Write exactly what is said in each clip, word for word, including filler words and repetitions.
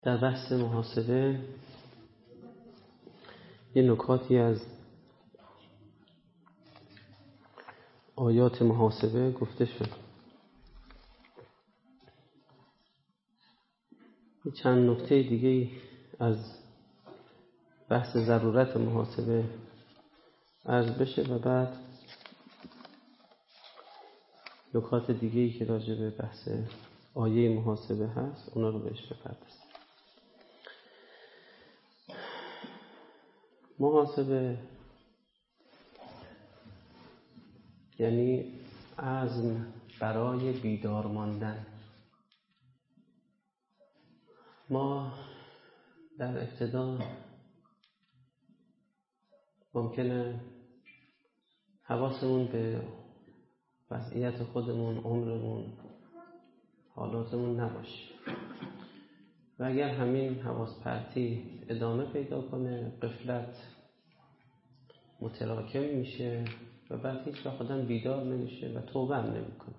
در بحث محاسبه یه نکاتی از آیات محاسبه گفته شد. چند نکته دیگه از بحث ضرورت محاسبه عرض بشه و بعد نکات دیگه‌ای که راجع به بحث آیه محاسبه هست اونا رو بهش بپردازیم. محاسبه یعنی عزم برای بیدار ماندن. ما در ابتدا ممکنه حواسمون به وضعیت خودمون، عمرمون، حالاتمون نباشه و اگر همین حواس پرتی ادامه پیدا کنه غفلت متراکم میشه و بعد هیچ وقت آدم بیدار نمیشه و توبه هم نمیکنه.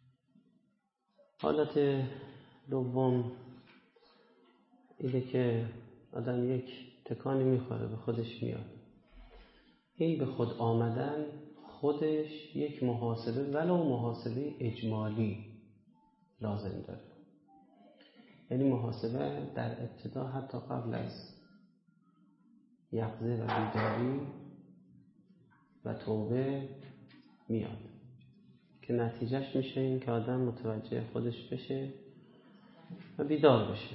حالت دوم اینه که آدم یک تکانی میخوره به خودش میاد. این به خود آمدن خودش یک محاسبه ولو محاسبه اجمالی لازم داره. یعنی محاسبه در ابتدا حتی قبل از یقظه و بیداری و توبه میاد که نتیجهش میشه این که آدم متوجه خودش بشه و بیدار بشه.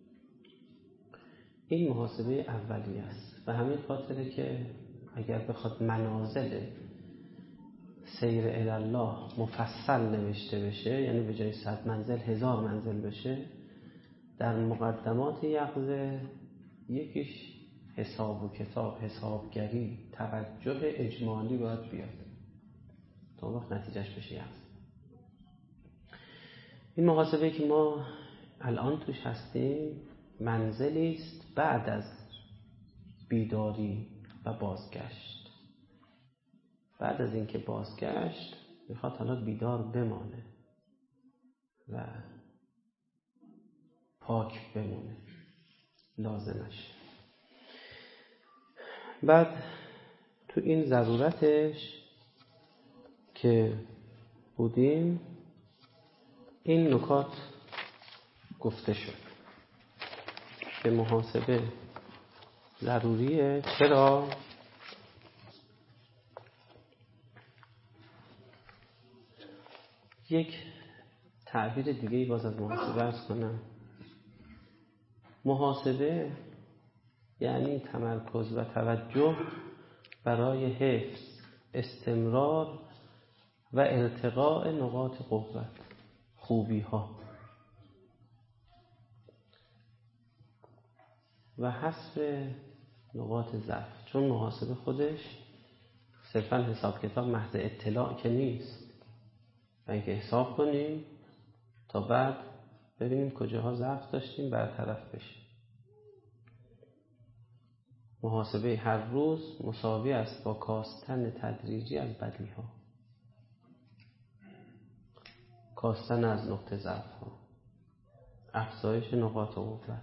این محاسبه اولیه است و همین خاطره که اگر بخواد منازل سیر الی الله مفصل نوشته بشه، یعنی به جای صد منزل هزار منزل بشه، در مقدمات یقظه یکیش حساب و کتاب، حسابگری، توجه اجمالی باید بیاد تا وقت نتیجهش بشه یقظه. این محاسبه که ما الان توش هستیم منزلی است بعد از بیداری و بازگشت. بعد از اینکه بازگشت میخواد حالا بیدار بمانه و پاک بمونه لازمش. بعد تو این ضرورتش که بودیم این نکات گفته شد که محاسبه ضروریه. چرا؟ یک تعبیر دیگه‌ای باز از محاسبه عرض کنم. محاسبه یعنی تمرکز و توجه برای حفظ، استمرار و ارتقاء نقاط قوت، خوبی ها و حذف نقاط ضعف. چون محاسبه خودش صرفا حساب کتاب محض اطلاع که نیست و اینکه حساب کنیم تا بعد ببینیم کجاها ضعف داشتیم برطرف بشه. محاسبه هر روز مساوی است با کاستن تدریجی از بدیها، کاستن از نقطه ضعف ها، افزایش نقاط قوت.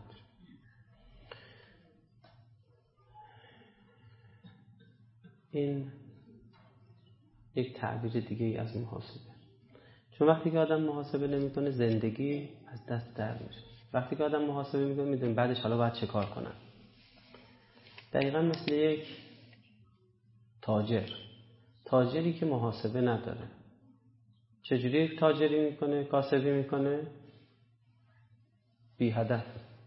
این یک تعبیر دیگه ای از محاسبه. چون وقتی که آدم محاسبه نمیکنه زندگی از دست در میره. وقتی که آدم محاسبه میکنه میدونه بعدش حالا باید چه کار کنن. دقیقا مثل یک تاجر تاجری که محاسبه نداره. چجوری یک تاجری میکنه، کاسبی میکنه؟ بی هدف،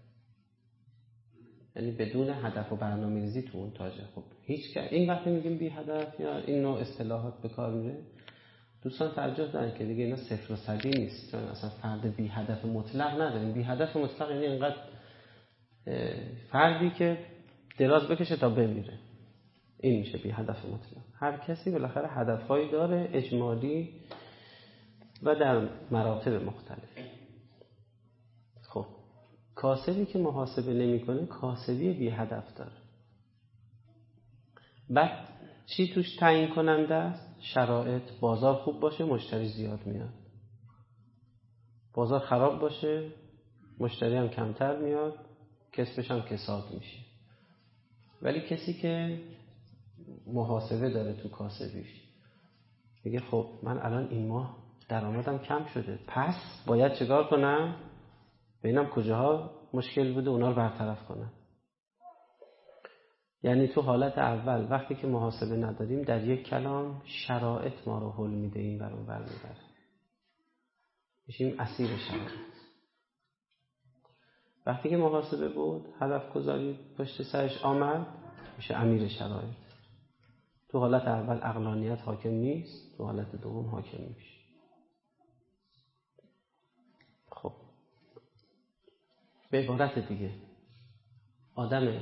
یعنی بدون هدف و برنامه‌ریزی تو اون تاجر. خب هیچ که این وقتی میگیم بی هدف یا این نوع اصطلاحات به کار میره، دوستان توجه دارن که دیگه اینا صفر و صدی نیست. اصلا فرد بی هدف مطلق نداریم. بی هدف مطلق یعنی اینقدر فردی که دراز بکشه تا بمیره، این میشه بی هدف مطلق. هر کسی بالاخره هدفهایی داره اجمالی و در مراتب مختلف. خب کاسبی که محاسبه نمیکنه کاسبی بی هدف داره. بعد چی توش تعیین کننده است؟ شرایط. بازار خوب باشه مشتری زیاد میاد، بازار خراب باشه مشتری هم کمتر میاد کسبش هم کساد میشه. ولی کسی که محاسبه داره تو کاسبیش میگه خب من الان این ماه درآمدم کم شده، پس باید چیکار کنم؟ ببینم کجاها مشکل بوده اونا رو برطرف کنم. یعنی تو حالت اول وقتی که محاسبه نداریم در یک کلام شرایط ما رو هول میده، این برون بر میبره، میشیم اسیر شرایط. وقتی که محاسبه بود هدف گذاری پشت سرش آمد میشه امیر شرایط. تو حالت اول عقلانیت حاکم نیست، تو حالت دوم حاکم میشه. خب به عبارت دیگه آدم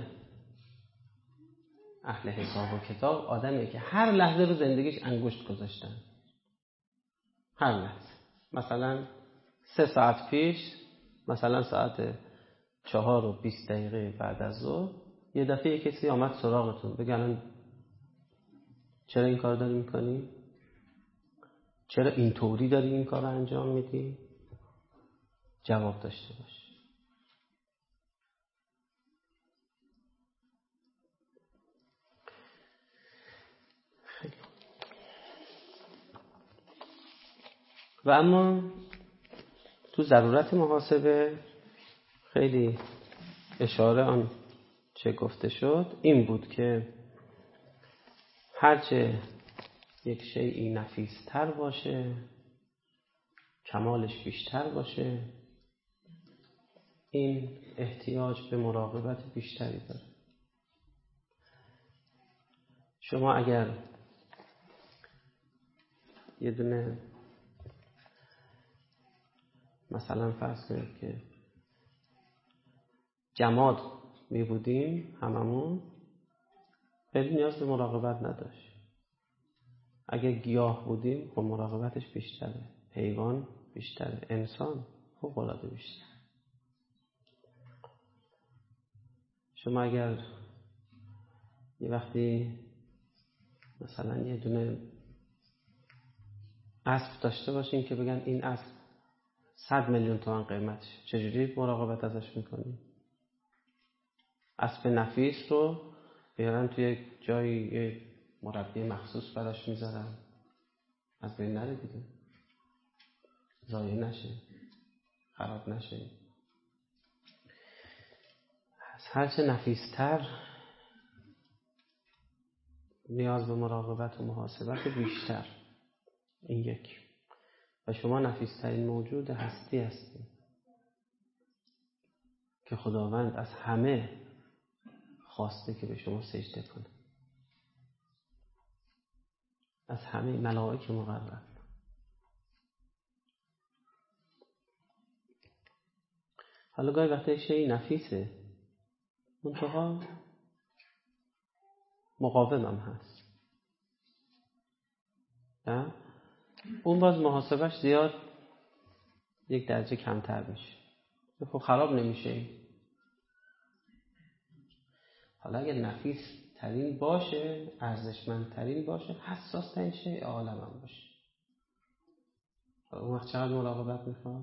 اهل حساب و کتاب آدمیه که هر لحظه رو زندگیش انگشت گذاشتن. هر لحظه. مثلا سه ساعت پیش، مثلا ساعت چهار و بیست دقیقه بعد از ظهر یه دفعه کسی آمد سراغتون بگن چرا این کار داری میکنی؟ چرا اینطوری داری این کار رو انجام میدی؟ جواب داشته باش. و اما تو ضرورت محاسبه خیلی اشاره آن چه گفته شد این بود که هرچه یک شیئی نفیستر باشه، کمالش بیشتر باشه، این احتیاج به مراقبت بیشتری داره. شما اگر یه دونه مثلا فرض کنید که جماد می بودیم هممون، خیلی نیاز به مراقبت نداشت. اگه گیاه بودیم خب مراقبتش بیشتره، حیوان بیشتره، انسان خب العاده بیشتره. شما اگر یه وقتی مثلا یه دونه اسب داشته باشین که بگن این اسب صد میلیون تومان قیمتش، چجوری مراقبت ازش میکنی؟ اسب نفیس رو بیارن توی جایی یه مربی مخصوص براش میذارن، از بین نره دیگه، ضایع نشه، خراب نشه. هرچه نفیستر نیاز به مراقبت و محاسبت بیشتر. این یک. و شما نفیسترین موجود هستی هستید که خداوند از همه خواسته که به شما سجده کنه، از همه ملائکه مقرب. حالا گاهی وقتا شیء نفیسه منتها مقاوم هم هست، نه؟ اون باز محاسبش زیاد یک درجه کمتر میشه، خب خراب نمیشه. حالا اگر نفیس ترین باشه، ارزشمند ترین باشه، حساس ترین شیء عالم هم باشه، اون وقت چقدر مراقبت میخواد؟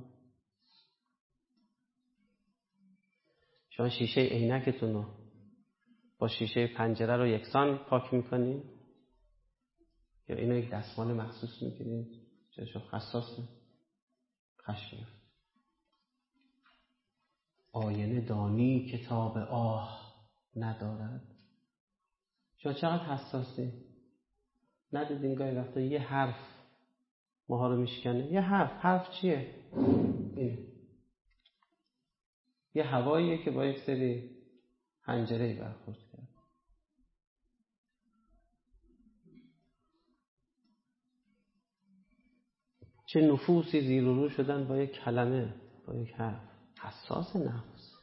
شما شیشه عینکتون رو با شیشه پنجره رو یکسان پاک میکنید یا اینو یک دستمال مخصوص میگیرید چون حساسه؟ خشم میاد. آینه دانی کتاب آه ندارد. شما چقدر حساسی؟ ندیدین گاهی وقتا یه حرف ماها رو میشکنه؟ یه حرف، حرف چیه؟ اینه. یه هواییه که با یک سری حنجره‌ای برخورد کرد. چه نفوسی زیر و رو شدن با یک کلمه، با یک حرف. حساس نفس.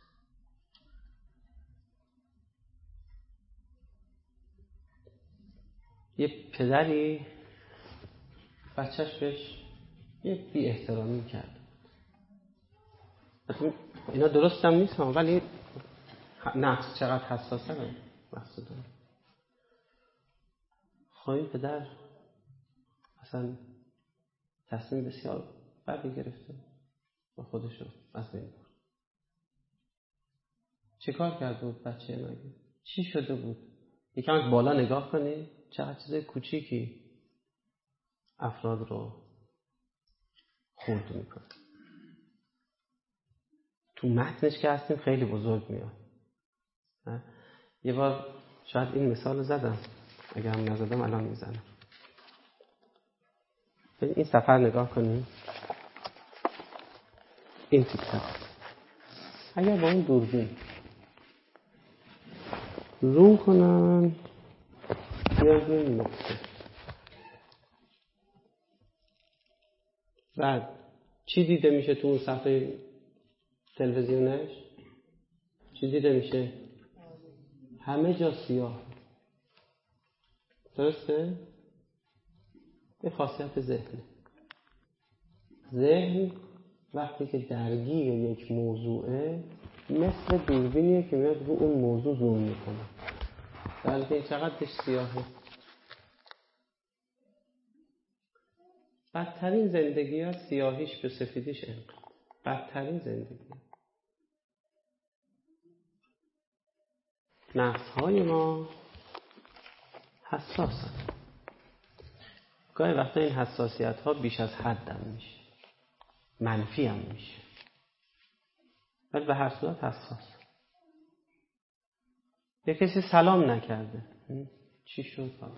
یه پدری بچهش بهش یه بی احترامی کرد. اینا درست هم نیست هم، ولی نفس چقدر حساسه هم مقصودم. خب این پدر اصلا تصمیم بسیار بدی گرفته و خودشو از بین برد. چه کار کرده بود بچه مگه؟ چی شده بود؟ یکم از بالا نگاه کنی چقدر چیز کوچیکی افراد رو خورد میکنه. تو متنش که هستیم خیلی بزرگ میاد. یه بار شاید این مثال رو زدم، اگر هم نزدم الان میزنم. این سفر نگاه کنیم، این تیکه اگر با این دوربین زوم کنم بیاد روی این نقطه، بعد چی دیده میشه تو اون صفحه تلویزیونش؟ چی دیده میشه؟ همه جا سیاه. درسته؟ به خاصیت ذهن. ذهن وقتی که درگیر یک موضوعه مثل دوربینیه که میاد رو اون موضوع زوم میکنه. در حالی که چقدرش سیاهه. بدترین زندگی ها سیاهیش به سفیدیش انقدر. بدترین زندگی ها. نفس های ما حساسن. گاهی وقتا این حساسیت ها بیش از حدم میشه، منفی هم میشه، ولی به هر صورت حساس. یه کسی سلام نکرده، چی شد حالا؟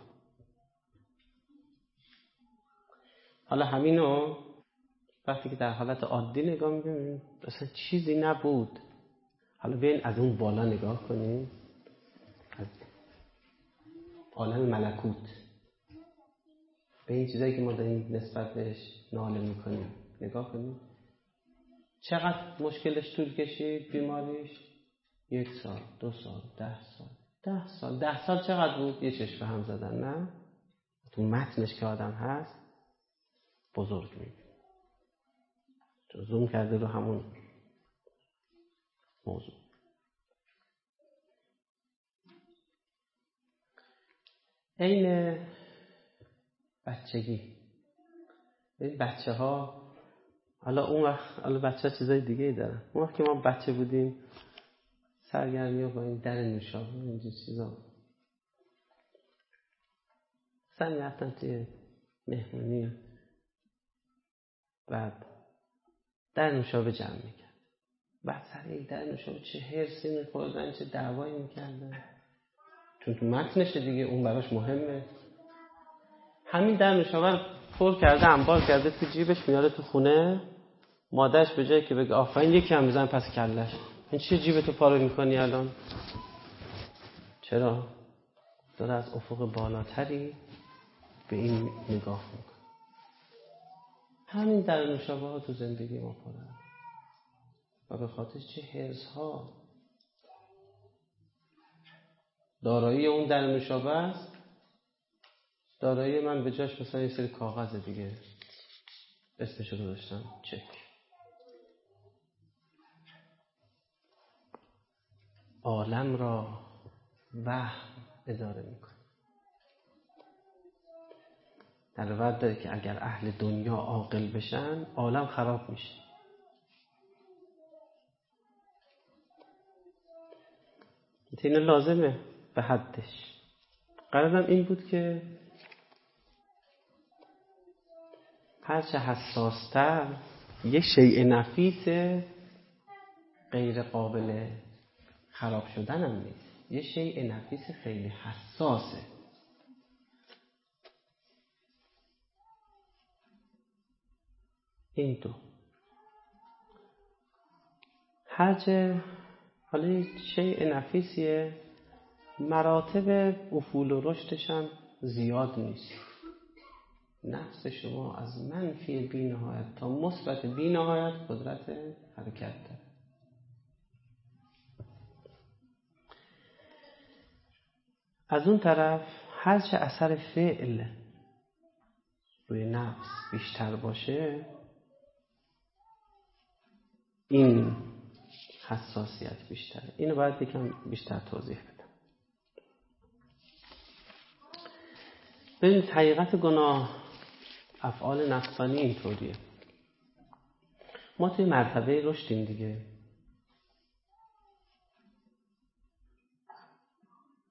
حالا همینو وقتی که در حالت عادی نگاه میکنیم اصلا چیزی نبود. حالا بیاین از اون بالا نگاه کنیم، از عالم ملکوت به این چیزایی که ما داریم نسبت بهش ناله میکنیم نگاه کنیم. چقدر مشکلش طول کشید بیماریش؟ یک سال، دو سال، ده سال، ده سال. ده سال چقدر بود؟ یه چشم هم زدن. نه؟ تو متنش که آدم هست بزرگ میبینی. تو زوم کرده رو همون موضوع. این بچگی. این بچه ها حالا اون وقت حالا بچه ها چیزای دیگه ای دارن. اون وقت که ما بچه بودیم سرگرمی ها با این در نوشابه اینجور چیزا. سن رفتن توی مهمونی بعد در نوشابه جمع میکرد. بعد سر این در نوشابه چه هرسی میخوردن، چه دعوایی میکردن. چون تو متنشه دیگه، اون براش مهمه. همین در نوشابه پر کرده انبار کرده تو جیبش، میاره تو خونه. مادرش به جایی که بگه آفرین یکی هم بزن پس کلش، این چه جیبتو پاره میکنی الان؟ چرا؟ داره از افق بالاتری به این نگاه میکنه. همین در نوشابه ها تو زندگی ما پره و به خاطر چه حرص ها. دارایی اون در نوشابه است، دارایی من به جاش مثلا یه سری کاغذ دیگه اسمشو گذاشتم چک. عالم را وهم اداره میکنه. در واقع داره که اگر اهل دنیا عاقل بشن عالم خراب میشه. این لازمه به حدش. قرارم این بود که هرچه حساستر یه شیء نفیس غیر قابل خراب شدن هم نیست، یه شیء نفیس خیلی حساسه. این دو هرچه حالا یه شیء نفیسیه، مراتب افول و رشدش هم زیاد نیست. نفس شما از منفی بی نهایت تا مثبت بی نهایت قدرت حرکت داره. از اون طرف هرچه اثر فعل روی نفس بیشتر باشه این حساسیت بیشتره. اینو باید یکم بیشتر توضیح بدم. ببینید حقیقت گناه افعال نفسانی اینطوریه. ما توی مرتبه رشدیم دیگه.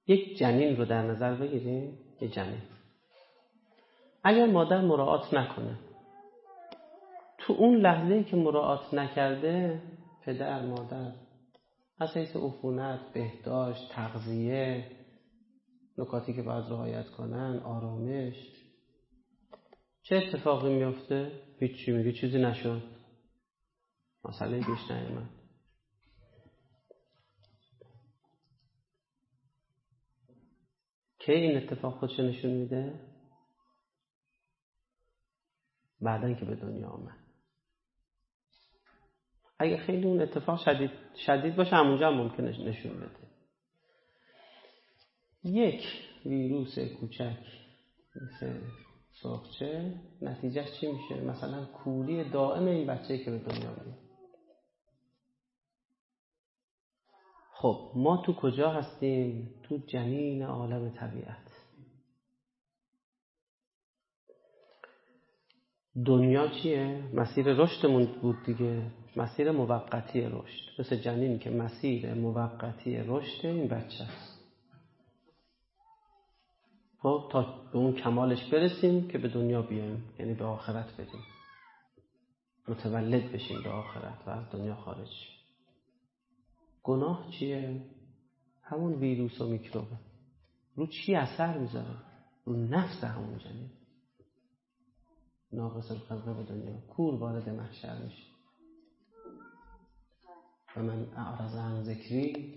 یک جنین رو در نظر بگیریم. یک جنین اگر مادر مراعات نکنه، تو اون لحظه‌ای که مراعات نکرده، پدر مادر از حیث عفونت، بهداشت، تغذیه، نکاتی که باید رعایت کنن، آرامش، چه اتفاقی میفته؟ هیچی، میگه چیزی نشد، مسئله پیش نیامد. که این اتفاق خودش نشون میده بعدن که به دنیا آمد. اگه خیلی اون اتفاق شدید شدید باشه، همونجا هم ممکنه نشون بده. یک ویروس کوچک مثل سرخچه نتیجهش چی میشه؟ مثلا کوری دائم این بچه‌ای که به دنیا میاد. خب ما تو کجا هستیم؟ تو جنین عالم طبیعت. دنیا چیه؟ مسیر رشدمون بود دیگه، مسیر موقتی رشد. مثل جنین که مسیر موقتی رشد این بچه است. خب تا به اون کمالش برسیم که به دنیا بیایم، یعنی به آخرت بریم، متولد بشیم به آخرت و از دنیا خارج شیم. گناه چیه؟ همون ویروس و میکروبه. رو چی اثر میذاره؟ رو نفس همون جنین. ناقص الخلقه به دنیا، کور وارد محشر میشه. و من اعرض عن ذکری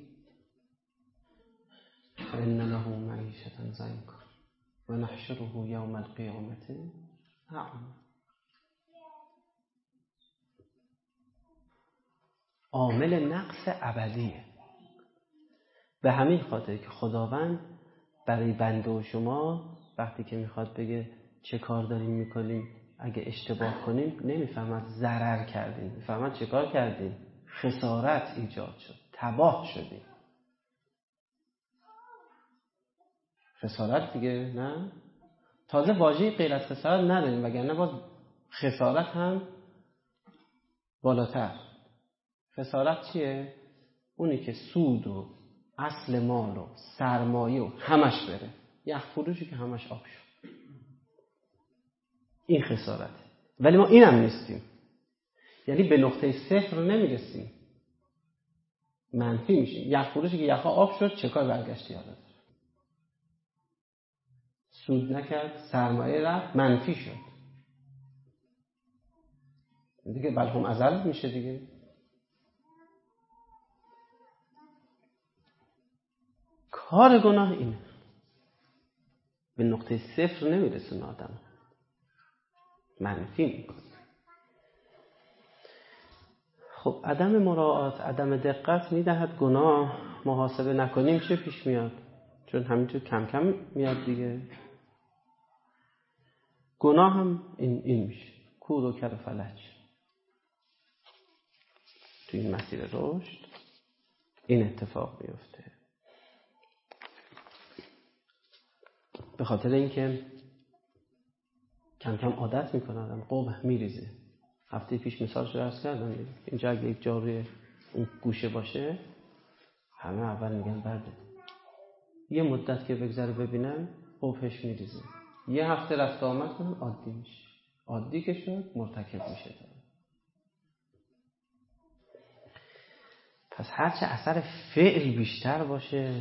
فإن له معیشة ضنکا و نحشره یوم القیامة اعما. عامل نقص ابدیه. به همین خاطر که خداوند برای بنده و شما وقتی که میخواد بگه چه کار داریم میکنیم، اگه اشتباه کنیم نمیفهمد ضرر کردیم، میفهمد چه کار کردیم، خسارت ایجاد شد، تباه شدیم. خسارت دیگه نه؟ تازه واژه غیر از خسارت نداریم، وگرنه باز خسارت هم بالاتر. خسارت چیه؟ اونی که سود و اصل مال و سرمایه و همش بره، یخ فروشی که همش آب شد، این خسارت. ولی ما اینم نیستیم، یعنی به نقطه صفر نمیرسیم، منفی میشیم. یخ فروشی که یخا آب شد، چه کار برگشتی حالا؟ سود نکرد، سرمایه رفت، منفی شد دیگه، بلهم ازل میشه دیگه. کار گناه اینه، به نقطه صفر نمیرسونه آدم، منفی میکنه. خب عدم مراعات، عدم دقت میدهد گناه. محاسبه نکنیم چه پیش میاد؟ چون همینجور کم کم میاد دیگه. گناه هم این, این میشه، کور و کر و فلج. تو این مسیر رشد این اتفاق میفته. به خاطر اینکه کم کم عادت میکنه آدم، قبح میریزه. هفته پیش مثالش رو عرض کردم دیگه. اینجا اگه یک جاروی اون گوشه باشه، همه اول میگن برده. یه مدت که بگذره ببینن قبحش میریزه. یه هفته رفت آمد کنن عادی میشه. عادی که شد مرتکب میشه. پس هرچه اثر فعل بیشتر باشه،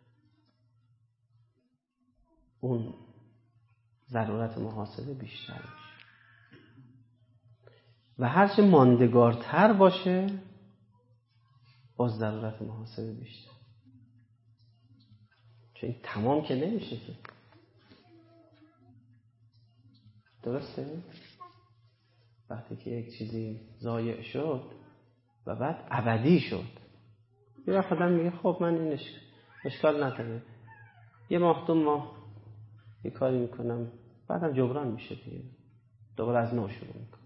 اون ضرورت محاسبه بیشتر میشه. و هرچه ماندگارتر باشه، باز ضرورت محاسبه بیشتر. چون این تمام که نمیشه که. درسته؟ وقتی که یک چیزی ضایع شد و بعد ابدی شد، یه وقت آدم میگه خب من این اشکال نداره، یه ماه دو ماه یه کاری میکنم، بعدم جبران میشه دیگه، دوباره از نو شروع میکنم.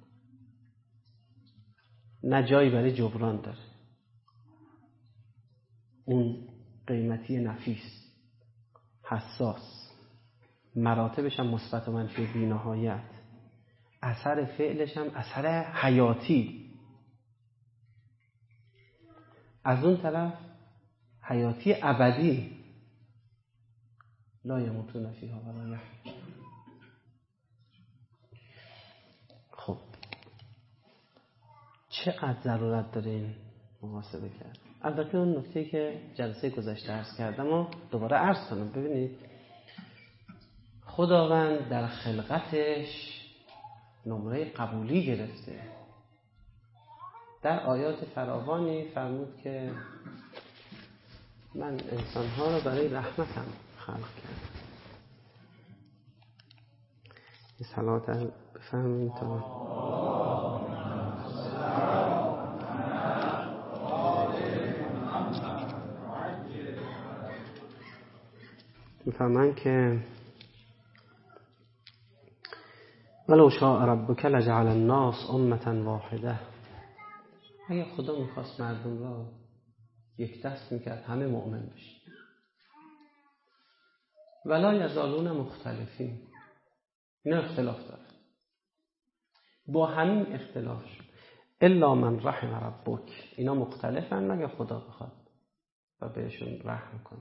نه جایی برای جبران داره. اون قیمتی نفیس، حساس، مراتبش هم مثبت و منفی بی‌نهایت، اثر فعلش هم اثر حیاتی. از اون طرف حیاتی ابدی. لا یموتون فیها ولا یحیون. خب چقدر ضرورت داره این محاسبه کرد؟ البته اون نکته که جلسه گذشته عرض کردم و دوباره عرض کنم. ببینید خداوند در خلقتش نمره قبولی گرفته. در آیات فراوانی فرمود که من انسانها رو برای رحمتم خلق کردم. این صلوات بفهمیم تا میفهمن که ولو شاء ربک لجعل الناس امة واحده. اگه خدا میخواست مردم را یک دست میکرد همه مؤمن بشن. ولا یزالون مختلفین، اینا اختلاف داره. با همین اختلاف شد الا من رحم ربک، اینا مختلفن مگه خدا بخواد و بهشون رحم کنه.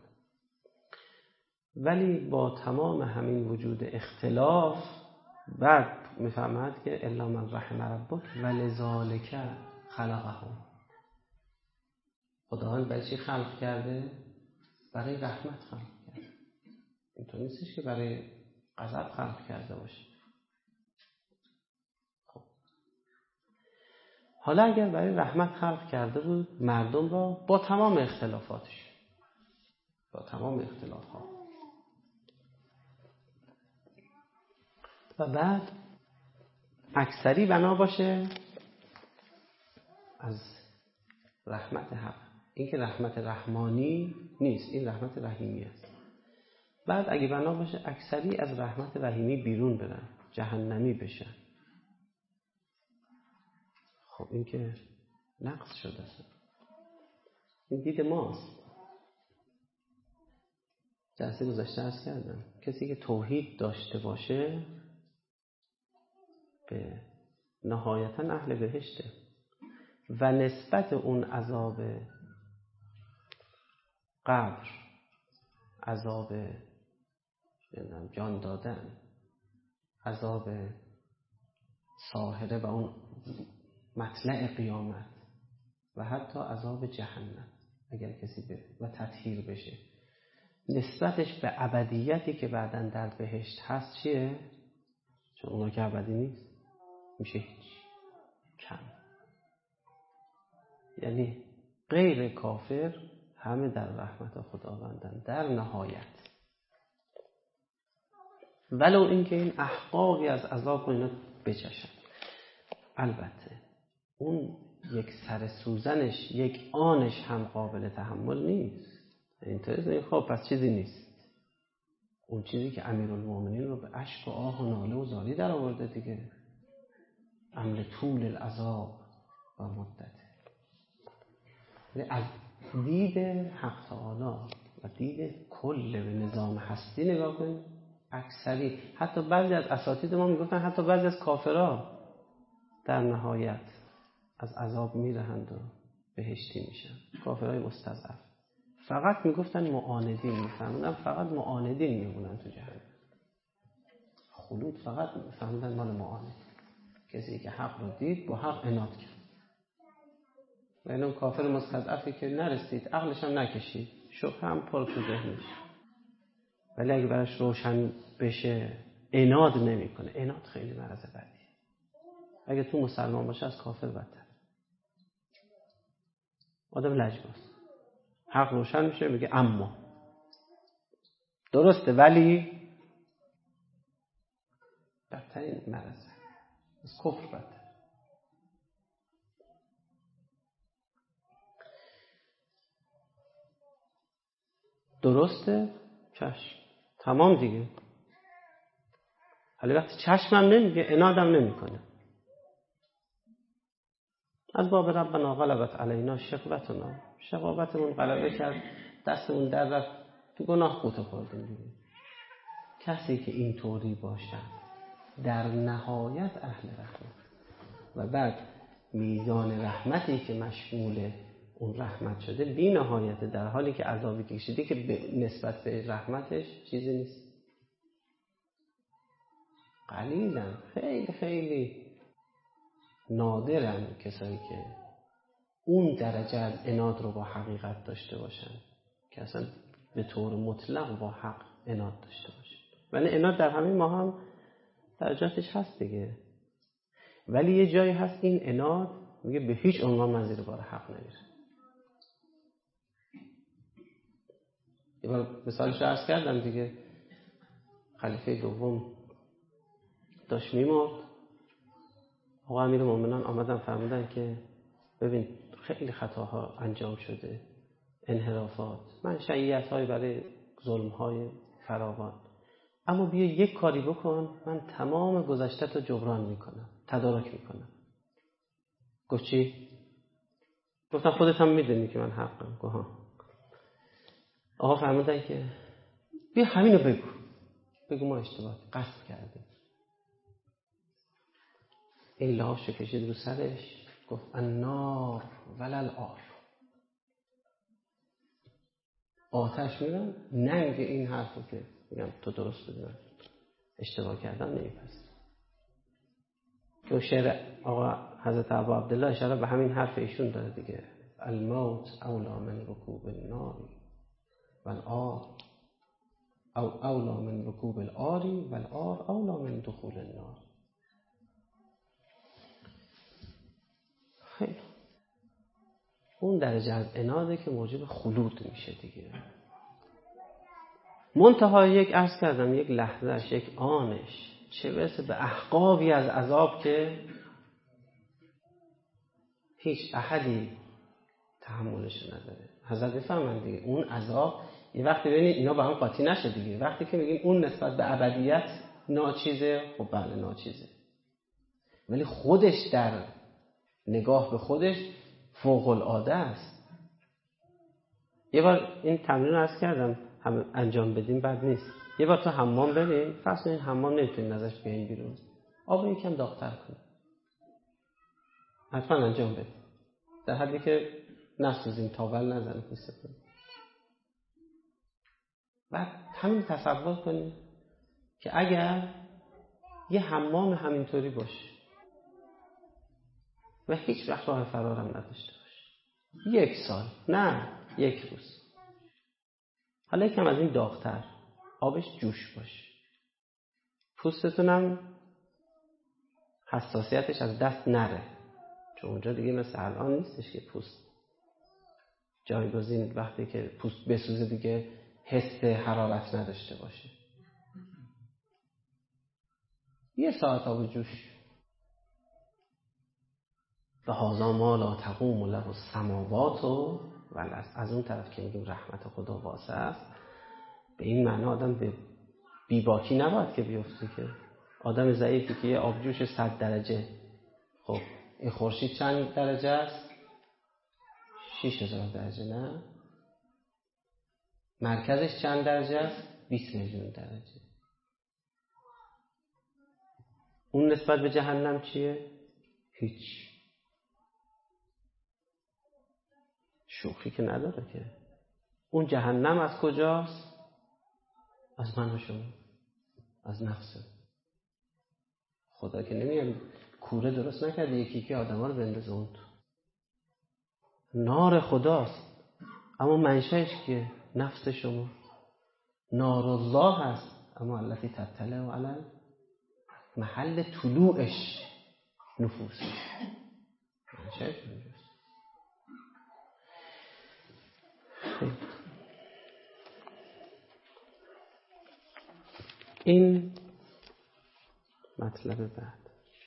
ولی با تمام همین وجود اختلاف بعد میفهمد که الا من رحم ربک ولذالک خلقهم. خداوند برای چی خلق کرده؟ برای رحمت خلق کرده. اینطور نیستش که برای غضب خلق کرده باشه. خب حالا اگر برای رحمت خلق کرده بود مردم را با تمام اختلافاتش، با تمام اختلافات، و بعد اکثری بنا باشه از رحمت حق. این که رحمت رحمانی نیست، این رحمت رحیمی است. بعد اگه بنا باشه اکثری از رحمت رحیمی بیرون برن، جهنمی بشن، خب این که نقص شده است. این دید ماست. جلسه گذشته عرض کردم کسی که توحید داشته باشه به نهایتا اهل بهشته و نسبت اون عذاب قبر، عذاب جان دادن، عذاب ساحره و اون مطلع قیامت و حتی عذاب جهنم اگر کسی به و تطهیر بشه، نسبتش به ابدیتی که بعداً در بهشت هست چیه؟ چون اونا که ابدی نیست میشه هیچ کم. یعنی غیر کافر همه در رحمت خداوندن در نهایت، ولو اینکه این احقاقی از عذاب اینا بچشن. البته اون یک سر سوزنش، یک آنش هم قابل تحمل نیست. اینطوری خب پس چیزی نیست. اون چیزی که امیرالمومنین رو به اشک و آه و ناله و زاری در آورده دیگه، امر طول العذاب و مدته. از دید حق تعالی و دید کل به نظام هستی نگاه کن، اکثری حتی بعضی از اساتید ما میگفتن حتی بعضی از کافرها در نهایت از عذاب میرهند و بهشتی میشن. کافرهای مستضعف فقط میگفتن معاندین، میفهموندن فقط معاندین میمونن تو جهنم. خلود فقط میفهموندن مال معاند، کسی که حق رو دید با حق عناد کرد. و اینم کافر مستضعفی که نرسید عقلش هم نکشید، شبه هم پر تو ذهنش، ولی اگه براش روشن بشه عناد نمیکنه. عناد خیلی مرض بدیه. اگه تو مسلمان باشه از کافر بدتر. آدم لجباست، حق روشن میشه میگه اما درسته ولی بدترین مرضه، از کفر بدتر. درسته چشم تمام دیگه. ولی وقتی چشمم نمیگه عنادم نمیکنه، از باب ربنا غلبت علینا شقوتنا، شقاوتمون غلبه کرد، دستمون در رفت، تو گناه قوطه خوردیم دیگه. کسی که این طوری باشد در نهایت اهل رحمت و بعد میزان رحمتی که مشمول اون رحمت شده بی نهایته، در حالی که عذابی کشیده که نسبت به رحمتش چیزی نیست. قلیلا، خیلی خیلی نادرن کسایی که اون درجه از عناد رو با حقیقت داشته باشن که اصلا به طور مطلق با حق عناد داشته باشن. ولی عناد در همه ما هم درجاتش هست دیگه، ولی یه جایی هست این عناد میگه به هیچ عنوان من زیر بار حق نمیره. یه بار مثالش رو عرض کردم دیگه، خلیفه دوم داشت میمرد، آقا امیرالمومنین آمدن فرمودن که ببین خیلی خطاها انجام شده، انحرافات، منشئیت‌های برای ظلم‌های فراوان، اما بیا یک کاری بکن من تمام گذشته‌تو جبران میکنم، تدارک میکنم. گفت چی؟ گفتم خودت هم میدونی که من حقم. گفت ها. آقا فرمودن که بیا همینو بگو، بگو ما اشتباه قصد کردیم. این لحافشو کشید رو سرش، گفت النار ولل آر، آتش میرم ننگ این حرفو که میگم تو درست بدونم اشتباه کردم نمیپس. که شعر آقا حضرت ابا عبدالله اشاره به همین حرف ایشون داره دیگه، الموت اولا من رکوب النار والآر، او اولا من رکوب الآری والآر اولا من دخول النار. خیلی اون درجه از عناده که موجب خلود میشه دیگه. منتها یک عرض کردم یک لحظهش، یک آنش، چه برسه به احقابی از عذاب که هیچ احدی تحملش نداره. حضرت بفهمن دیگه اون عذاب یه وقتی ببینید اینا با هم قاطی نشه دیگه. وقتی که میگیم اون نسبت به ابدیت ناچیزه، خب بله ناچیزه، ولی خودش در نگاه به خودش فوق العاده است. یه بار این تمرین رو عرض کردم هم انجام بدیم بد نیست. یه بار تو حمام بریم، فرض این حمام نمیتونین ازش بیاین بیرون، آب یکم داغ‌تر کن، حتما انجام بدیم در حدی که نسوزیم، تاول نزنه پوستتون. بعد همین تصور کنیم که اگر یه حمام همینطوری باشه و هیچ وقت راه فرارم نداشته باشه، یک سال نه یک روز، حالا یکم از این داغ‌تر، آبش جوش باشه، پوستتونم حساسیتش از دست نره، چون اونجا دیگه مثل الان نیستش که پوست جایگزین وقتی که پوست بسوزه دیگه حس حرارت نداشته باشه. یه ساعت آب جوش و هذا ما لا تقوم له السماوات والارض. از اون طرف که میگیم رحمت خدا واسع است، به این معنا آدم به بیباکی نباید که بیفته که آدم ضعیفی که یه آبجوش صد درجه، خب این خورشید چند درجه است؟ شش هزار درجه، نه؟ مرکزش چند درجه است؟ بیست میلیون درجه. اون نسبت به جهنم چیه؟ هیچ. شوخی که نداره که. اون جهنم از کجاست؟ از من و شما، از نفسه. خدا که نمیاد کوره درست نکرده یکی که آدم ها رو بندازه اون تو. نار خداست، اما منشأش که نفس شما. نار الله هست، اما التي تطلع علی محل طلوعش نفوس. منشأش اونجاست. این مطلب بعد.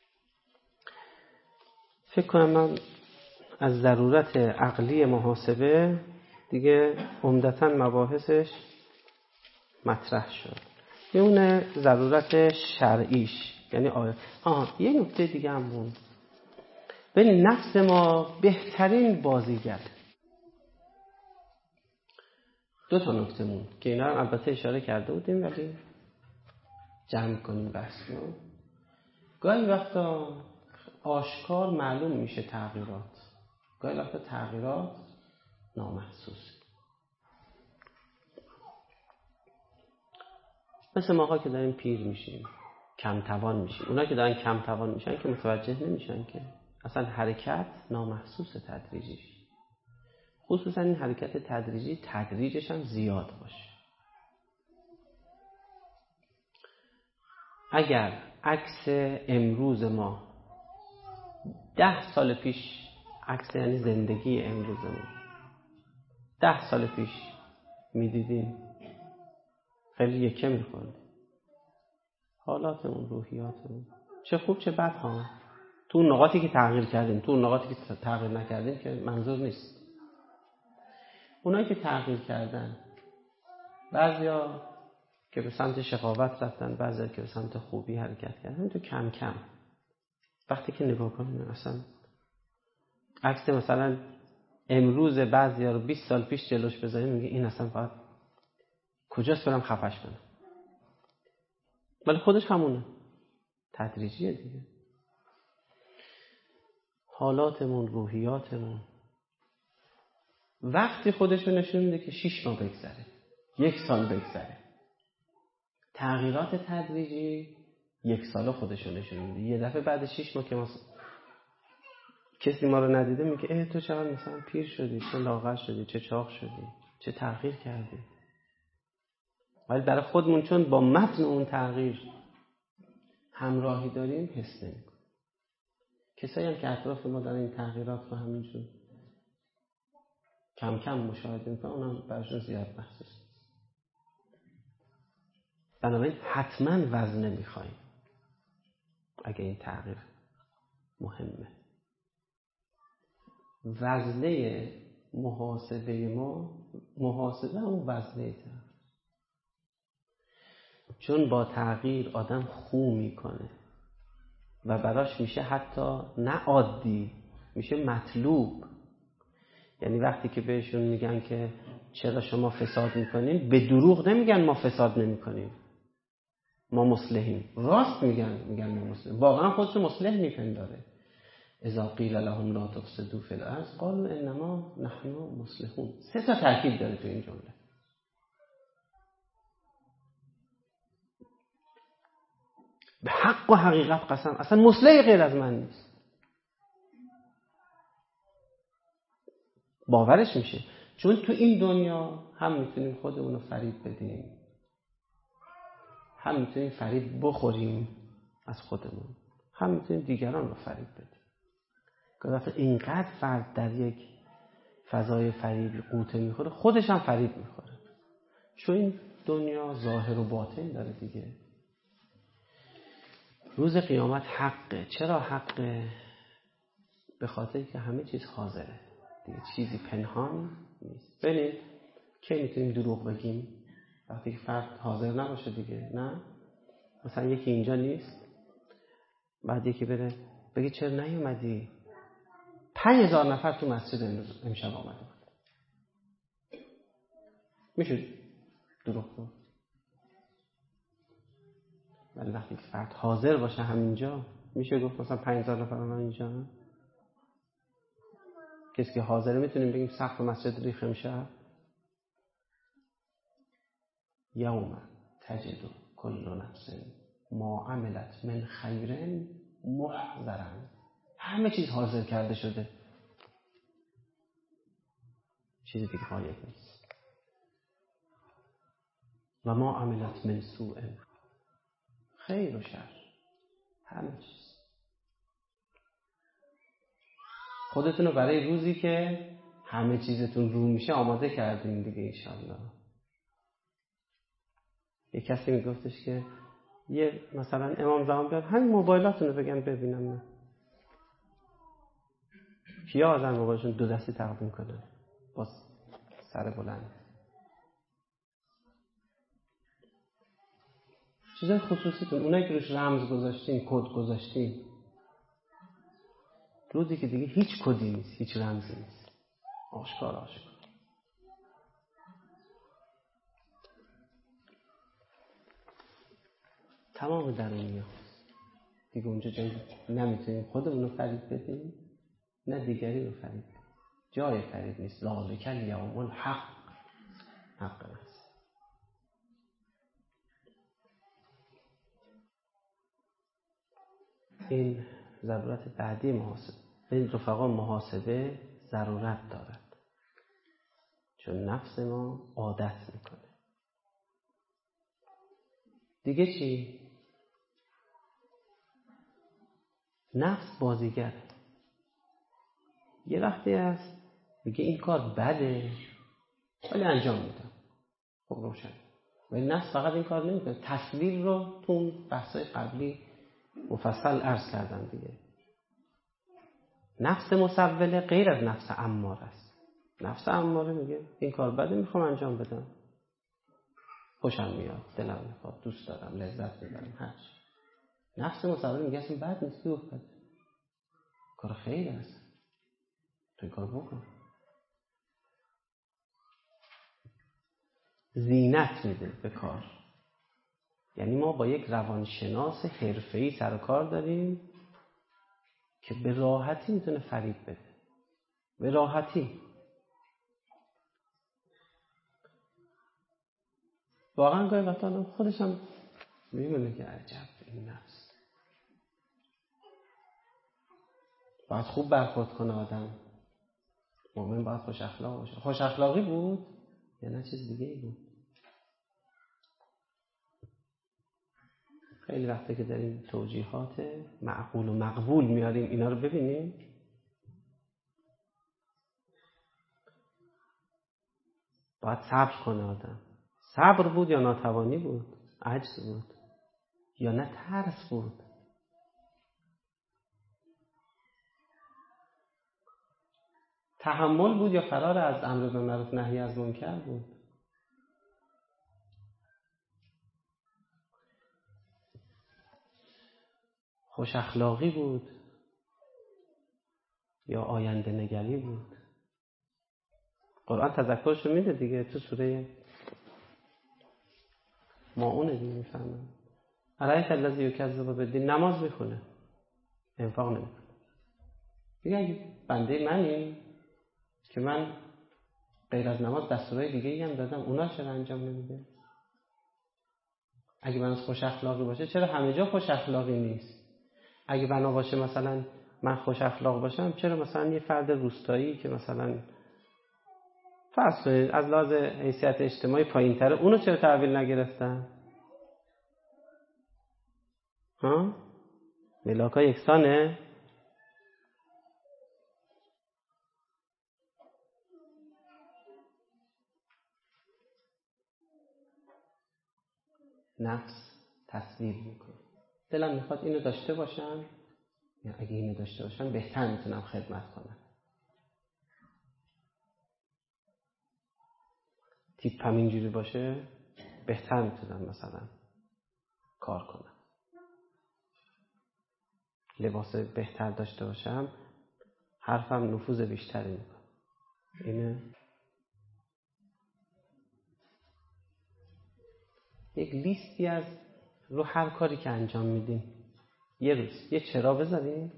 فکر کنم من از ضرورت عقلی محاسبه دیگه عمدتاً مباحثش مطرح شد. یه اون ضرورت شرعیش، یعنی آیه. آه یه نکته دیگه هم بود. ببین نفس ما بهترین بازیگر. دو تا نکته مون که اینا هم البته اشاره کرده بودیم ولی جمع کنیم بحث رو. گاهی وقتا آشکار معلوم میشه تغییرات، گاهی وقتا تغییرات نامحسوس. مثل ماها که داریم پیر میشیم، کم توان میشیم. اونا که دارن کم توان میشن که متوجه نمیشن که اصلا حرکت نامحسوس تدریجیش. خصوصا این حرکت تدریجی تدریجش هم زیاد باشه. اگر عکس امروز ما ده سال پیش، عکس یعنی زندگی امروز ما ده سال پیش میدیدیم، خیلی یکه میخورد. حالاتمون، روحیاتمون چه خوب چه بد ها، تو اون نقاطی که تغییر کردیم، تو اون نقاطی که تغییر نکردیم که منظور نیست. اونایی که تغییر کردن، بعضیا که به سمت شقاوت رفتن، بعضیا که به سمت خوبی حرکت کردن، تو کم کم وقتی که نگاه کنیم اصلا عکس مثلا امروز بعضیا رو بیست سال پیش جلوش بذاریم، میگه این اصلا باید کجاست برم خفش کنم، ولی خودش همونه، تدریجیه دیگه. حالاتمون، روحیاتمون وقتی خودشو نشون میده که شیش ماه بگذره، یک سال بگذره. تغییرات تدریجی یک سال خودشو نشون میده. یه دفعه بعد شیش ماه که ما کسی ما رو ندیده میگه اه تو چقدر مثلا پیر شدی، چه لاغر شدی، چه چاق شدی، چه تغییر کردی. ولی برای خودمون چون با متن اون تغییر همراهی داریم حس نمی‌کنیم. کسایی هم که اطراف ما دارن این تغییرات رو همینجور کم کم مشاهده میکنن، اونم براشون زیاد محسوس نیست. بنابراین حتما وزنه میخواییم اگه این تغییر مهمه. وزنه محاسبه ما، محاسبه همون وزنه تغییر. چون با تغییر آدم خو میکنه و براش میشه حتی نه عادی، میشه مطلوب. یعنی وقتی که بهشون میگن که چرا شما فساد میکنین، به دروغ نمیگن ما فساد نمیکنیم، ما مصلحیم. راست میگن، میگن ما مصلحیم. واقعا خودشون مصلح میپنداره. اذا قیل لهم لا تفسدوا فی الارض قالوا انما نحن مصلحون. سه تا ترکیب داره تو این جمله. به حق و حقیقت قسم، اصلا مصلحی غیر از من نیست. باورش میشه. چون تو این دنیا هم میتونیم خودمون رو فریب بدیم، هم میتونیم فریب بخوریم از خودمون، هم میتونیم دیگران رو فریب بدیم. که وقتی اینقدر فرد در یک فضای فریبی قوطه میخوره، خودش هم فریب میخوره. چون این دنیا ظاهر و باطن داره دیگه. روز قیامت حقه. چرا حقه؟ به خاطر که همه چیز حاضره دیگه، چیزی پنهان نیست. ببینید کی میتونیم دروغ بگیم؟ وقتی که فرد حاضر نباشه دیگه. نه مثلا یکی اینجا نیست، بعد یکی بره بگه چرا نیومدی؟ پنج هزار نفر تو مسجد امشب آمده بود. میشه دروغ گفت؟ ولی وقتی که فرد حاضر باشه همینجا، میشه گفت مثلا پنج هزار نفر من اینجا. کسی که حاضره میتونیم بگیم سقف مسجد ریخت امشب. یوم تجد کل نفس ما عملت من خیر محضرا. همه چیز حاضر کرده شده، چیزی دیگه غایب نیست. و ما عملت من سوء، خیر و شر، همه چیز. خودتون رو برای روزی که همه چیزتون رو میشه آماده کردین دیگه انشالله. یه کسی میگفتش که یه مثلا امام زمان بیاد همین موبایلاتون رو بگن ببینم من. کیا آدم موبایلشون دو دستی تقدیم کنن با سر بلند؟ چیزای خصوصیتون، اونایی که روش رمز گذاشتین، کد گذاشتین، روزی که دیگه هیچ کدی نیست، هیچ رمزی نیست، آشکار آشکار. تمام درونی هست دیگه. اونجا جایی نمیتونیم خودمون رو فریب بدیم، نه دیگری رو فریب بدیم. جای فریب نیست. ذالک الیوم الحق، حق است. این ضرورت بعدی محاسبه. این رفقا محاسبه ضرورت دارد، چون نفس ما عادت میکنه. دیگه چی؟ نفس بازیگره. یه وقتی هست میگه این کار بده ولی انجام میدم، خب روشن. ولی نفس فقط این کار نمیکنه. تصویر رو تو بحثای قبلی مفصل عرض کردم دیگه. نفس مسوله غیر از نفس اماره است. نفس اماره میگه این کار بده، میخوام انجام بدم، خوشم میاد، دلم میخواد، دوست دارم، لذت میبرم، هرچی. نفس مسوله میگه اصلا بد نیست، دوست بده، کار خیلی است، تو این کار بکن. زینت میده به کار. یعنی ما با یک روانشناس حرفه‌ای سر و کار داریم که به راحتی میتونه فریب بده، به راحتی. واقعا گاهی وقتا آدم خودش هم میمونه که عجب این نفس. باید خوب برخورد کنه آدم. مؤمن باید خوش اخلاق باشه. خوش اخلاقی بود یا نه چیز دیگه ای بود؟ خیلی وقته که داریم توجیهات معقول و مقبول میاریم، اینا رو ببینیم. باید صبر کنه آدم. صبر بود یا ناتوانی بود؟ عجز بود یا نه ترس بود؟ تحمل بود یا فرار از امر بالمعروف نهی از منکر بود؟ خوش اخلاقی بود یا آینده نگری بود؟ قرآن تذکرش رو میده دیگه، تو سوره ماعون دیگه میفهمه. ارایت الذی یکذب بالدین، نماز میخونه انفاق نمیکنه. دیگه اگه بنده منی که من غیر از نماز دستورای دیگه ای هم دادم، اونا چرا انجام نمیده؟ اگه من خوش اخلاقی باشه چرا همه جا خوش اخلاقی نیست؟ اگه بنا باشه مثلا من خوش اخلاق باشم، چرا مثلا یه فرد روستایی که مثلا فرض کنید از لحاظ حیثیت اجتماعی پایین‌تره، اونو چرا تحویل نگرفتن؟ ها؟ ملاکا یکسانه؟ نفس تصویر میکنه. دلم میخواد اینو داشته باشم، یا اگه اینو داشته باشم بهتر میتونم خدمت کنم. تیپم اینجوری باشه بهتر میتونم مثلا کار کنم. لباس بهتر داشته باشم حرفم نفوذ بیشتری میکنه. اینه یک لیستی از رو هر کاری که انجام میدیم یه روز یه چرا بذاریم.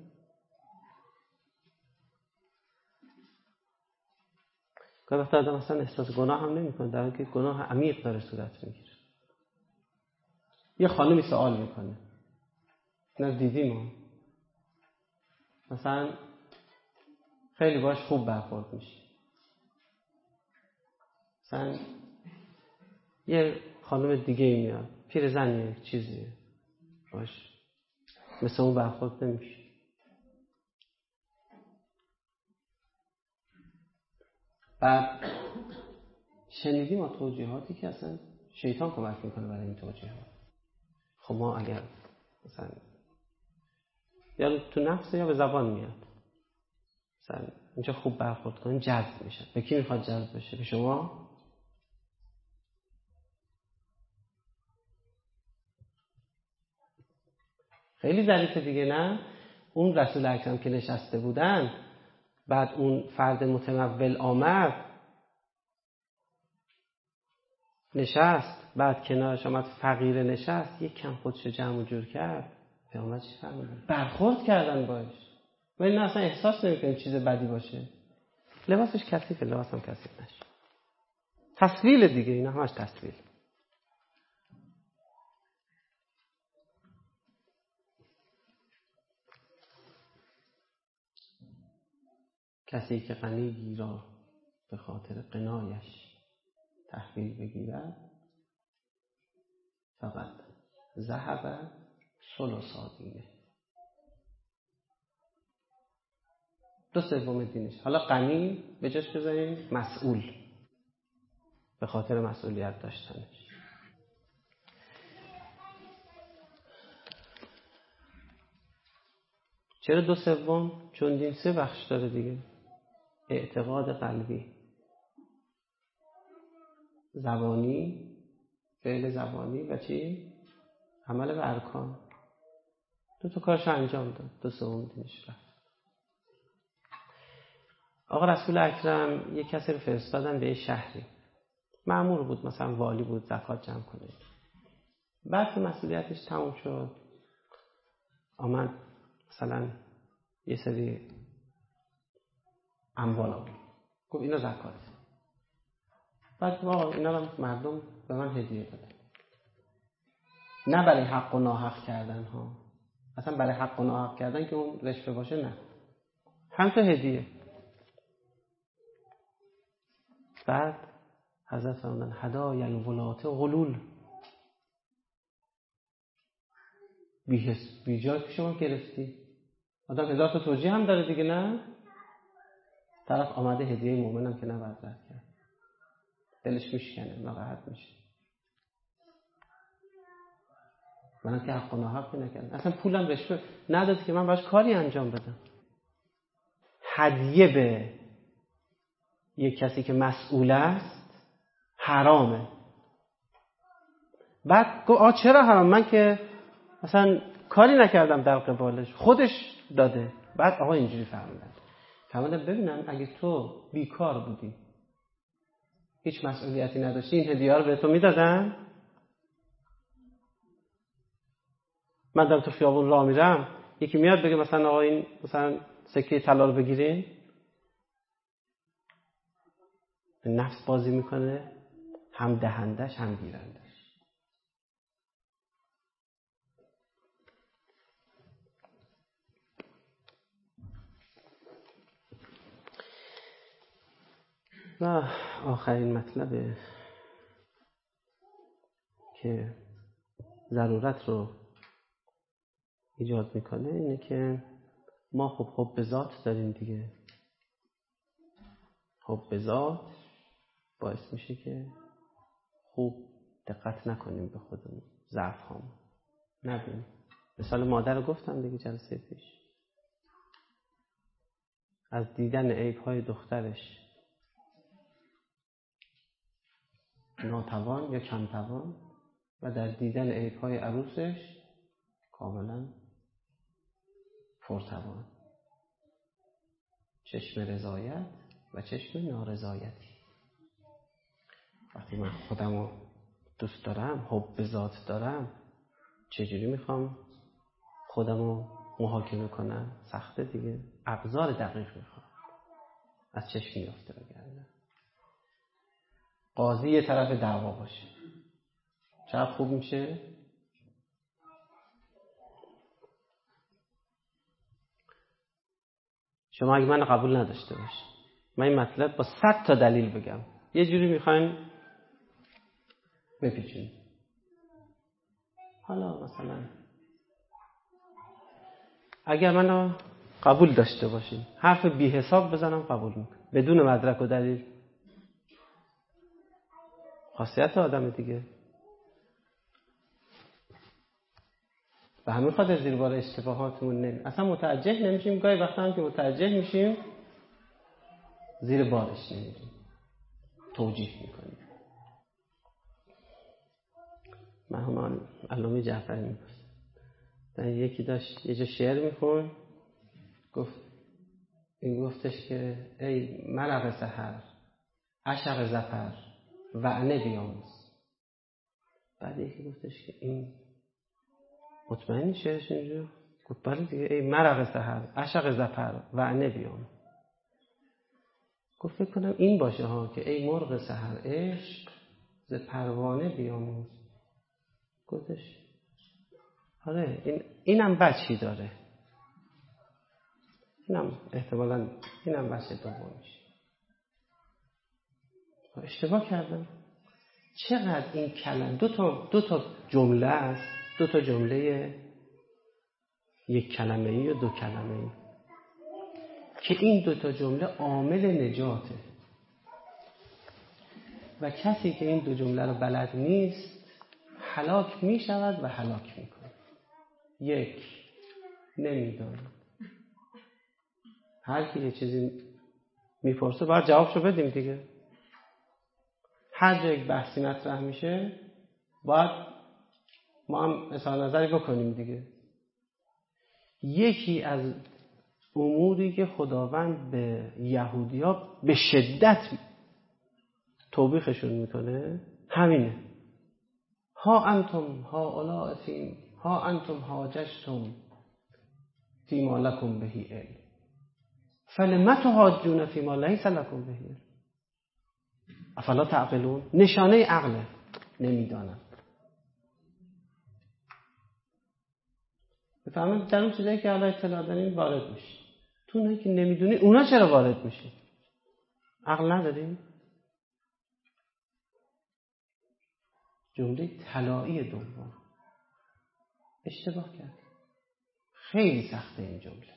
گاهی وقتا آدم اصلا احساس گناه هم نمیکنه، در حالی که گناه عمیق داره صورت میگیره. یه خانمی سوال میکنه، نه دیدیم ما مثلا خیلی باش خوب برخورد میشه، مثلا یه خانم دیگه میاد پیرزنیه چیزیه باش مثل اون برخورد نمیشه. بعد شنیدیم ما توجیهاتی که اصلا شیطان کمک میکنه برای این توجیهات. خب ما اگر مثلا یا تو نفس یا به زبان میاد مثلا اینجا خوب برخورد کنیم جذب میشه. به کی میخواد جذب بشه؟ به شما؟ خیلی ظریفه دیگه نه؟ اون رسول اکرم که نشسته بودن، بعد اون فرد متمول آمد نشست، بعد کنارش آمد فقیر نشست، یک کم خودش جمع و جور کرد، پیامبر چی فرمود؟ برخورد کردن باش. ولی نه اصلا احساس نمی‌کنیم چیز بدی باشه. لباسش کثیفه، لباس هم کثیف نشه. تسویل دیگه، اینا همش تسویل. کسی که غنی را به خاطر غنایش تحویل بگیرد فقط ذهب ثلث دینه. دو سوم دینش. حالا غنی به جاش بذاریم مسئول، به خاطر مسئولیت داشتنش. چرا دو سوم؟ چون دین سه بخش داره دیگه. اعتقاد قلبی، زبانی، فعل زبانی و چی؟ عمل به ارکان. دو تا کارش انجام داد، دو سوم دینش رفت. آقا رسول اکرم یک کسی رو فرستادن به یه شهری، مأمور بود، مثلا والی بود، زکات جمع کنه. بعد که مسئولیتش تموم شد آمد مثلا یه سری اموال آورد، گفت اینا زکات. بعد آقا اینا رو مردم به من هدیه دادن، نه برای حق و ناحق کردن ها، اصلا برای حق و ناحق کردن که اون رشوه باشه، نه، هم تو هدیه. بعد حضرت فرمودن هدای الولات غلول، بی‌حس بیجای که شما گرفتی. آدم هزار تا توجیه هم داره دیگه، نه؟ طرف آمده هدیه مومنم که نباید رد کرد، دلش میشکنه، ناراحت میشه. منم که حق و ناحق نکردم، اصلا پولم رشوه نداد که من باش کاری انجام بدم. هدیه به یک کسی که مسئول است حرامه. بعد گفت آ چرا حرام؟ من که مثلا کاری نکردم در قبالش، خودش داده. بعد آقا اینجوری فرمودن فرمودن ببینم اگه تو بیکار بودی، هیچ مسئولیتی نداشتی، این هدیه رو به تو میدادن؟ من دارم تو خیابون راه میرم، یکی میاد بگه مثلا آقا این مثلا سکه طلا رو بگیرین؟ نفس بازی میکنه، هم دهندش هم گیرندش. و آخرین مطلبه که ضرورت رو ایجاد میکنه اینه که ما خب حب ذات داریم دیگه. حب ذات باعث میشه که خوب دقت نکنیم به خودمون، ضعف هامون نبینیم. مثال مادر رو گفتم دیگه جلسه پیش، از دیدن عیب‌های دخترش ناتوان یا کمتوان و در دیدن عیب‌های عروسش کاملا پرتوان. چشم رضایت و چشم نارضایتی. وقتی من خودم رو دوست دارم، حب ذات دارم، چجوری میخوام خودم رو محاکمه کنم؟ سخته دیگه. ابزار دقیق میخوام. از چشم میافته بگردم. قاضی یه طرف دعوا باشه چقدر خوب میشه؟ شما اگه من قبول نداشته باشی، من این مطلب با صد تا دلیل بگم، یه جوری میخواین بپیچونی. حالا مثلا اگر منو قبول داشته باشین، حرف بی حساب بزنم قبول میکنم بدون مدرک و دلیل. خاصیت آدم دیگه. و همین خاطر زیر بار اشتباهاتمون نمی اصلا متوجه نمیشیم. گاهی وقتا هم که متوجه میشیم زیر بارش نمیریم، توجیه میکنیم. مرحوم علامه جعفری میگفت، یکی داشت یه جا شعر میخون، گفت این گفتش که ای مرغ سحر عشق ظفر وعنه بیاموز. بعد یکی گفتش که این مطمئنی شعرش اینجا؟ گفت بله دیگه، ای مرغ سحر عشق ظفر وعنه بیاموز. گفت فکر کنم این باشه ها که ای مرغ سحر عشق ز پروانه بیاموز. گفتش آره این اینم بچی داره، اینم احتمالاً اینم بچه دومیش. اشتباه کردم. چقدر این کلمه دو تا دو تا جمله است، دو تا جمله یک کلمه‌ای و دو کلمه‌ای که این دو تا جمله عامل نجاته و کسی که این دو جمله رو بلد نیست هلاک می شود و هلاک می کنه. یک، نمیدونه. هر کی یه چیزی میپرسه باید جوابشو بدیم دیگه. هر جا یک بحثی مطرح میشه باید ما هم اظهار نظری بکنیم دیگه. یکی از اموری که خداوند به یهودی‌ها به شدت توبیخشون میکنه همینه. ها انتم ها اولئک ها انتم حاججتم فیما لکم به علم فلم تحاجون فیما لیس لکم به علم افلا تعقلون. نشانه عقله، نمیدانم. بفهمید در اون چیزایی که الان اطلاع دارین وارد میشی، تو اونایی که نمیدونی اونا چرا وارد میشی؟ عقل نداری؟ جمله طلایی دوم اشتباه کرد. خیلی سخته این جمله.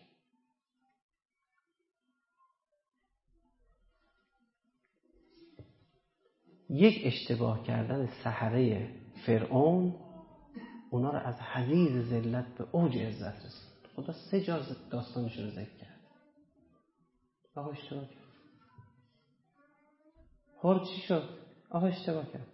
یک اشتباه کردن سحره فرعون اونا رو از حضیض ذلت به اوج عزت رسوند. خدا سه جا داستانش رو ذکر کرد. آقا اشتباه کرد. هر چی شد؟ آقا اشتباه کرد.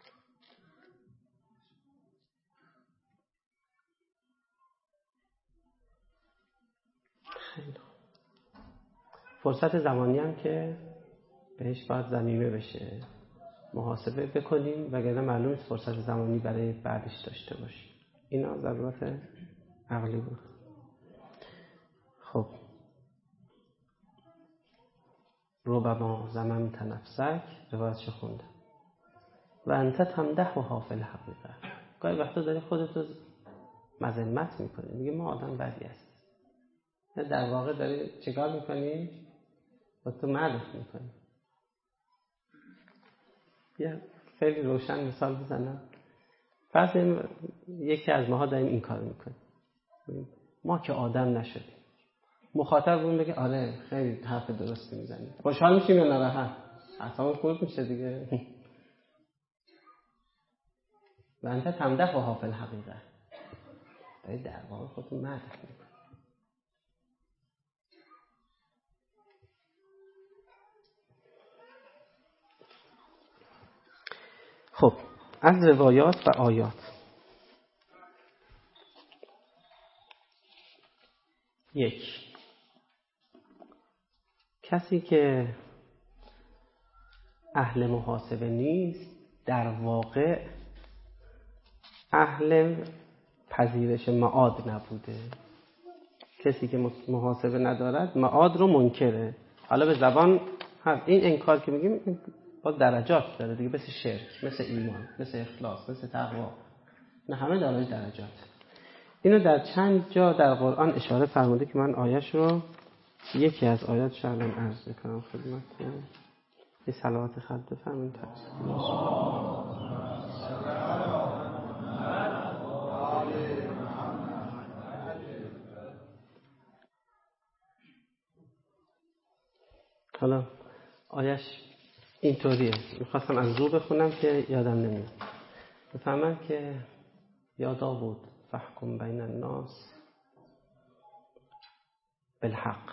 فرصت زمانی هم که بهش باید ضمیمه بشه محاسبه بکنیم وگرنه معلوم نیست فرصت زمانی برای بعدش داشته باشیم. اینا ضرورت عقلی بود. خب ربما زمنت نفسک روایتش خوندم و انت تمدح و حافل حقیقه. گاهی وقتا داری خودتو مذمت میکنی، میگه ما آدم بدی هست. در واقع داری چیکار میکنی؟ با تو مدح میکنی. یه خیلی روشن مثال بزنم. فرض یکی از ماها داریم این کار میکنیم، ما که آدم نشدیم. مخاطب اون بگه آره خیلی حرف درستی میزنی، خوشحال میشیم یا ناراحت؟ اصلا خورد میشه دیگه. و انت تمدح و حافل حقیقه، داری در واقع خودتون مدح میکنی. خب از روایات و آیات. یک، کسی که اهل محاسبه نیست در واقع اهل پذیرش معاد نبوده. کسی که محاسبه ندارد معاد رو منکره. حالا به زبان هست این انکار که میگیم با درجات داره دیگه، مثل شرک، مثل ایمان، مثل اخلاص، مثل تقوا، نه همه دارای درجات. اینو در چند جا در قرآن اشاره فرموده که من آیش رو یکی از آیاتش الان عرض میکنم خدمتتون. یه صلوات خط بفرمایید. حالا آیش اینطوریه، میخواستم از رو بخونم که یادم نمیاد. بفهمن که یا داوود فحکم بین الناس بالحق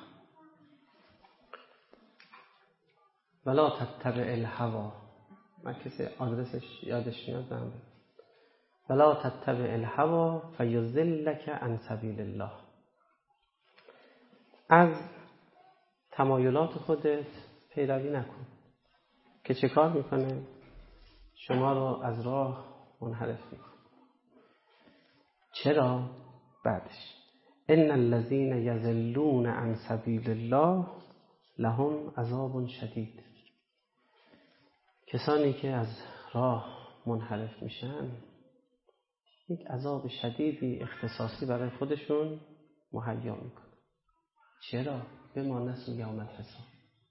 ولا تتبع الهوا. من کسی آدرسش یادش میاد بهم. ولا تتبع الهوا فیضلک عن سبیل الله. از تمایلات خودت پیروی نکن که چه کار میکنه؟ شما رو از راه منحرف میکنه. چرا؟ بعدش ان الذين يضلون عن سبيل الله لهم عذاب شدید. کسانی که از راه منحرف میشن یک عذاب شدیدی اختصاصی برای خودشون مهیا میکنه. چرا؟ بما نسوا یوم الحساب.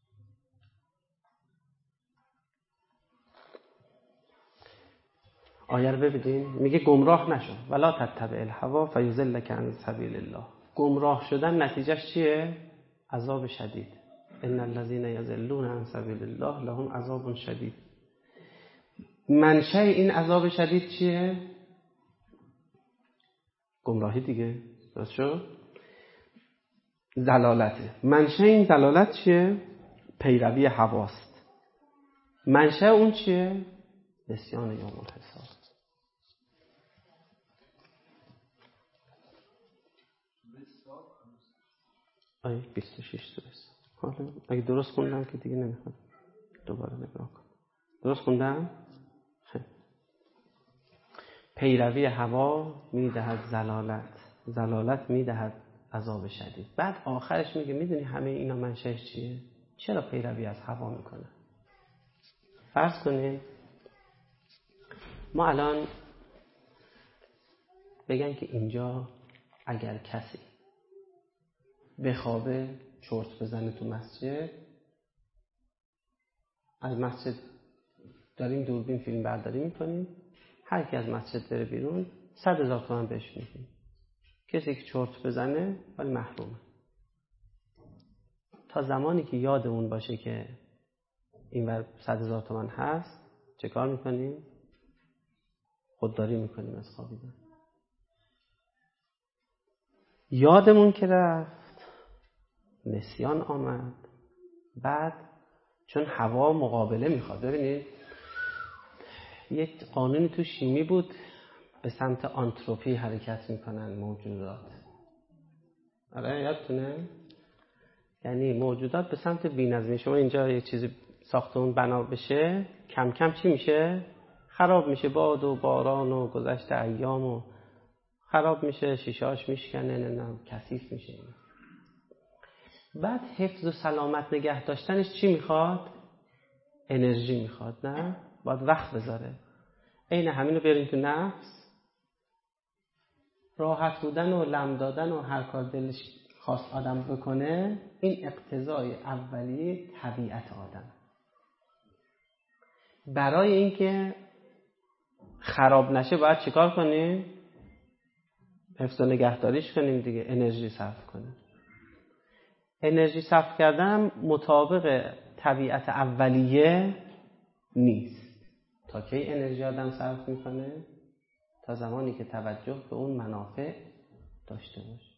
آیه رو ببینید، میگه گمراه نشو ولا تتبع الهوا فیضلک عن سبیل الله. گمراه شدن نتیجهش چیه؟ عذاب شدید. ان الذين يضلون عن سبیل الله لهم عذاب شدید. منشأ این عذاب شدید چیه؟ گمراهی دیگه. درست شد؟ ضلالته. منشأ این ضلالت چیه؟ پیروی هواست. منشأ اون چیه؟ نسیان یوم الحساب. آیه بیست و شش درست. حالا اگه درست خوندم که دیگه نمیخواد دوباره نگاه کنم. درست خوندم؟ خیلی. پیروی هوا میدهد ضلالت، ضلالت میدهد عذاب شدید. بعد آخرش میگه میدونی همه اینا منشأش چیه؟ چرا پیروی از هوا میکنه؟ فرض کنید ما الان بگن که اینجا اگر کسی بخوابه چرت بزنه تو مسجد، از مسجد داریم دوربین فیلم برداری میکنیم، هر کی از مسجد بره بیرون صد هزار تومان بهش میدیم. کسی که چرت بزنه ولی محرومه. تا زمانی که یادمون باشه که این ور صد هزار تومان هست چه کار میکنیم؟ خودداری میکنیم از خوابیدن. یادمون که رفت، نسیان آمد، بعد چون هوا مقابله میخواد. ببینید یک قانونی تو شیمی بود، به سمت آنتروپی حرکت میکنن موجودات. آره یادتونه؟ یعنی موجودات به سمت بی‌نظمی. شما اینجا یک چیزی ساختمون بنا بشه کم کم چی میشه؟ خراب میشه. باد و باران و گذشت ایام و خراب میشه، شیشه‌اش میشکنه، نه کثیف میشه. بعد حفظ و سلامت نگه داشتنش چی میخواد؟ انرژی میخواد. نه؟ باید وقت بذاره. عین همینو بیارین تو نفس. راحت بودن و لم دادن و هر کار دلش خواست آدم بکنه، این اقتضای اولیه طبیعت آدم. برای اینکه خراب نشه باید چیکار کنیم؟ حفظ و نگهداریش کنیم دیگه، انرژی صرف کنیم. انرژی صرف کردن مطابق طبیعت اولیه نیست. تا کی انرژی آدم صرف میکنه؟ تا زمانی که توجه به اون منافع داشته باشه.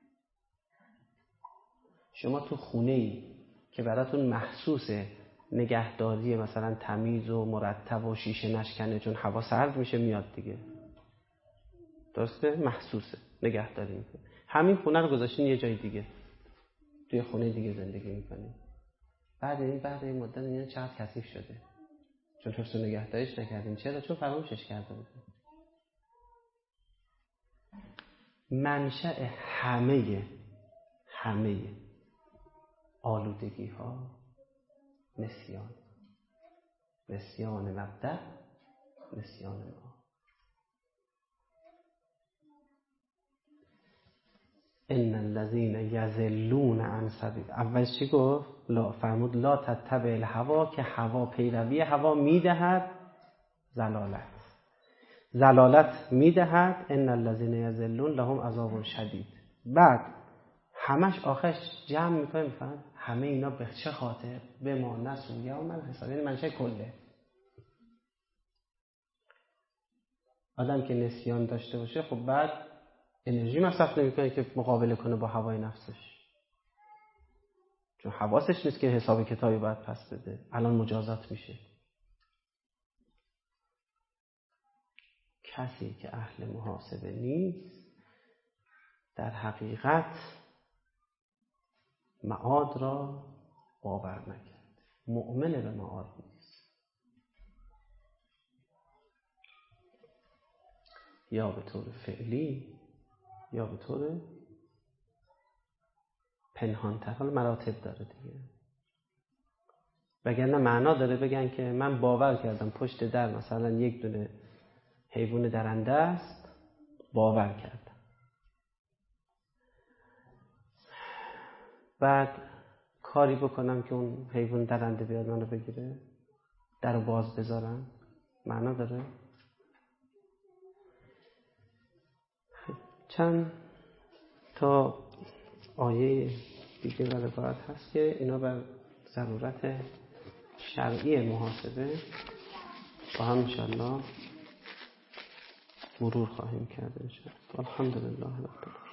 شما تو خونه‌ای که براتون محسوسه نگهداری مثلا تمیز و مرتب و شیشه نشکنه، چون هوا سرد میشه میاد دیگه، درسته؟ محسوسه نگهداری میکنه. همین خونه رو گذاشتین یه جای دیگه، توی خونه دیگه زندگی میکنین. بعد این بعد این مدت اینا چقدر کثیف شده، چون حفظ و نگهداریش نکردین. چرا؟ چون فراموشش کرده بودین. منشأ همه همه آلودگی ها نسیان، نسیان مبدأ، نسیان ما. ان الذين يضلون عن سبیل. اولش چی گفت؟ لا فرمود لا تتبع الهوا، که هوا پیروی هوا میدهد ضلالت، ضلالت میدهد. ان الذين يضلون لهم عذاب شدید. بعد همش آخرش جمع میکنه میفهمن همه اینا به چه خاطر؟ به ما نسوا یوم الحساب. یعنی منشأ کله. آدم که نسیان داشته باشه خب بعد انرژی مصرف نمیکنه که مقابله کنه با هوای نفسش، چون حواسش نیست که حساب کتابی باید پس بده. الان مجازات میشه. کسی که اهل محاسبه نیست در حقیقت معاد را باور نکرد، مؤمن به معاد نیست. یا به طور فعلی یا به طور پنهان‌تر. حالا مراتب داره دیگه. وگرنه معنا داره بگن که من باور کردم پشت در مثلا یک دونه حیوان درنده است، باور کردم، بعد کاری بکنم که اون حیوان درنده بیاد منو بگیره، درو باز بذارم، معنا داره؟ چند تا آیه دیگه و روایت هست که اینا بر ضرورت شرعی محاسبه با هم انشاءالله مرور خواهیم کرد انشاءالله. الحمدلله رب العالمین.